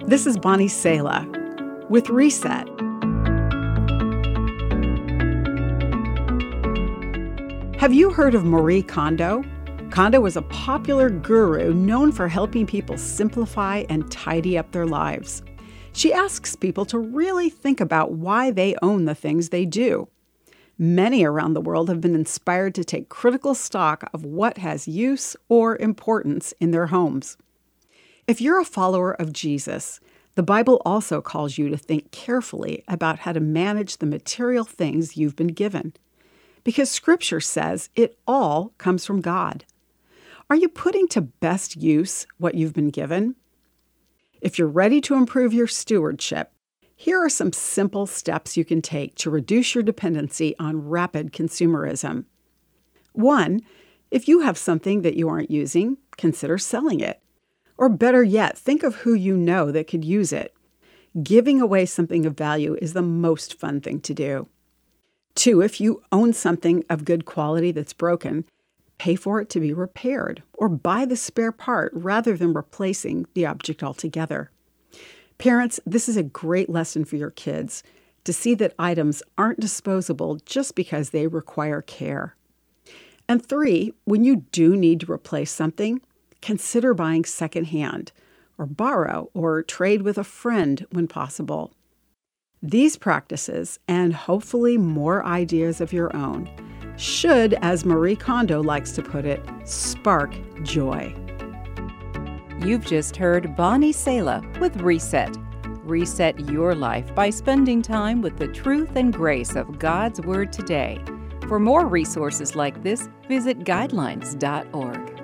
This is Bonnie Sala with Reset. Have you heard of Marie Kondo? Kondo was a popular guru known for helping people simplify and tidy up their lives. She asks people to really think about why they own the things they do. Many around the world have been inspired to take critical stock of what has use or importance in their homes. If you're a follower of Jesus, the Bible also calls you to think carefully about how to manage the material things you've been given, because Scripture says it all comes from God. Are you putting to best use what you've been given? If you're ready to improve your stewardship, here are some simple steps you can take to reduce your dependency on rapid consumerism. 1, if you have something that you aren't using, consider selling it. Or better yet, think of who you know that could use it. Giving away something of value is the most fun thing to do. 2, if you own something of good quality that's broken, pay for it to be repaired or buy the spare part rather than replacing the object altogether. Parents, this is a great lesson for your kids to see that items aren't disposable just because they require care. And 3, when you do need to replace something, consider buying secondhand or borrow or trade with a friend when possible. These practices, and hopefully more ideas of your own, should, as Marie Kondo likes to put it, spark joy. You've just heard Bonnie Sala with Reset. Reset your life by spending time with the truth and grace of God's Word today. For more resources like this, visit guidelines.org.